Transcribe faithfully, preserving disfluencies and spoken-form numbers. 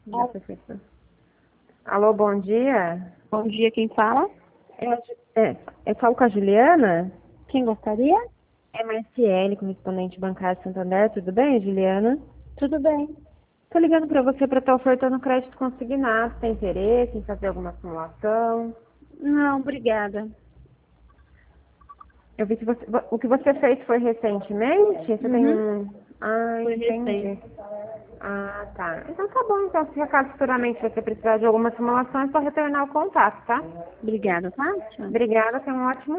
Já foi feito. Alô, bom dia. Bom dia, quem fala? É, a Ju- é, eu falo com a Juliana? Quem gostaria? É Marciele, correspondente bancário Santander. Tudo bem, Juliana? Tudo bem. Tô ligando pra você pra estar ofertando crédito consignado. Tem interesse em fazer alguma simulação? Não, obrigada. Eu vi que você, o que você fez foi recentemente? Você tem Uhum. um... Ah, Foi recente. entendi. Ah, tá. Então tá bom. Então, se acaso futuramente você precisar de alguma simulação, é só retornar o contato, tá? Obrigada, tá? Tchau. Obrigada, tenha um ótimo